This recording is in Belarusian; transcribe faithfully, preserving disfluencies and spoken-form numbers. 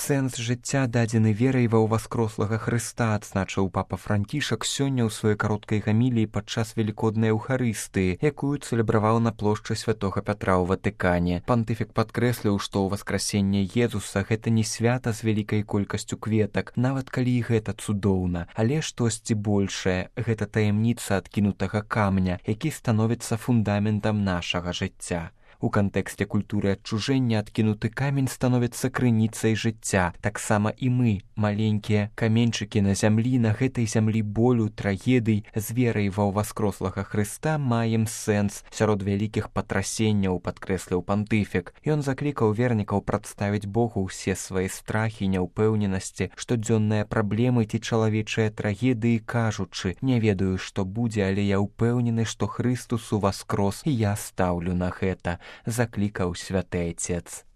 Сэнс жыцця дадзены верай ва ўваскрослага Хрыста, адзначыў папа Францішак сёння ў сваёй кароткай гаміліі падчас велікоднай эўхарыстыі, якую цэлебраваў на плошчы святога Пятра ў Ватыкане. Пантыфік падкрэсліў, што ўваскрасенне Езуса гэта не свята з вялікай колькасцю кветак, нават калі і гэта цудоўна, але штосьці большае, гэта таямніца адкінутага камня, які становіцца фундаментам нашага жыцця. У кантэксце культуры адчужэння адкінуты камень становіцца крыніцай жыцця. Таксама і мы, маленькія каменьчыкі на зямлі, на гэтай зямлі болю, трагедый, з верай ва ўваскрослага Хрыста маем сэнс сярод вялікіх патрасенняў, падкрэсліў пантыфік. Ён заклікаў вернікаў прадставіць Богу ўсе свае страхі, няўпэўненасці, штодзённыя праблемы ці чалавечыя трагедыі, кажучы: «Не ведаю, што будзе, але я ўпэўнены, што Хрыстус уваскрос, і я стаўлю на гэта», заклікаў святы Айцец.